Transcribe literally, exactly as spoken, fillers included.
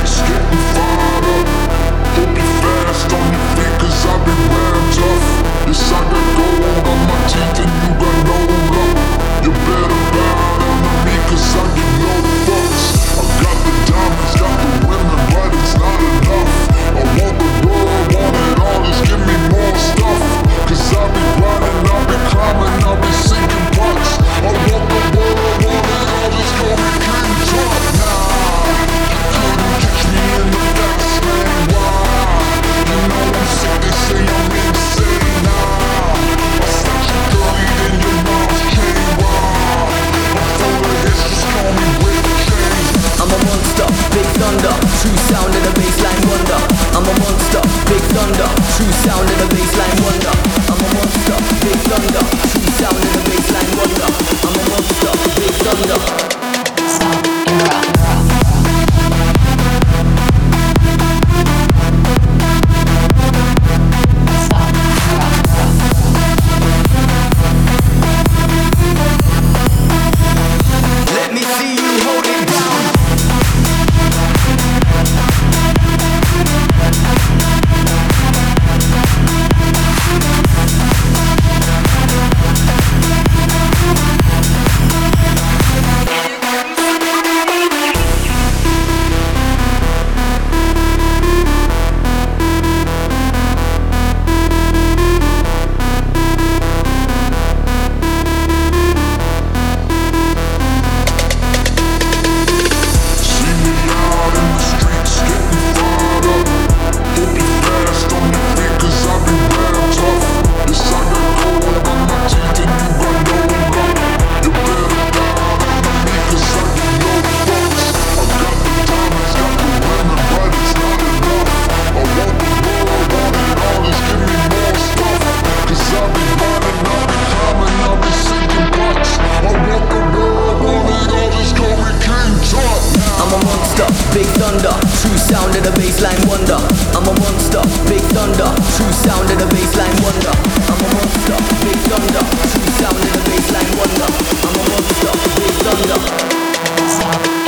streets, getting fired up. Hope you fast on your feet, cause I be ram tough. Yes, I got gold on my teeth and you got no luck. You better bow down to me, cause I get no fucks. I got the diamonds, got the women, but it's not enough. I want the world, want it all, just give me more stuff. Cause I be grinding, I be climbing, I be sinking putts. I want the world, want it all, just call me King Tut. Nah, you couldn't catch me in the fast lane, why? You know I'm sick, they say I'm insane, nah. I snatch your girlie, then your mom's chain, why? I'm full of hits, just call me Rick James. I'm a monster, big thunder, true sound of the baseline wonder. I'm a monster, big thunder, true sound of the baseline wonder. I'm a monster, big thunder, true sound of the baseline wonder. I'm a monster, big thunder. Stop and rock. Let me see you hold it down. Big thunder, true sound of the baseline wonder. I'm a monster, big thunder, true sound of the baseline wonder. I'm a monster, big thunder, true sound of the baseline wonder. I'm a monster, big thunder. Stop.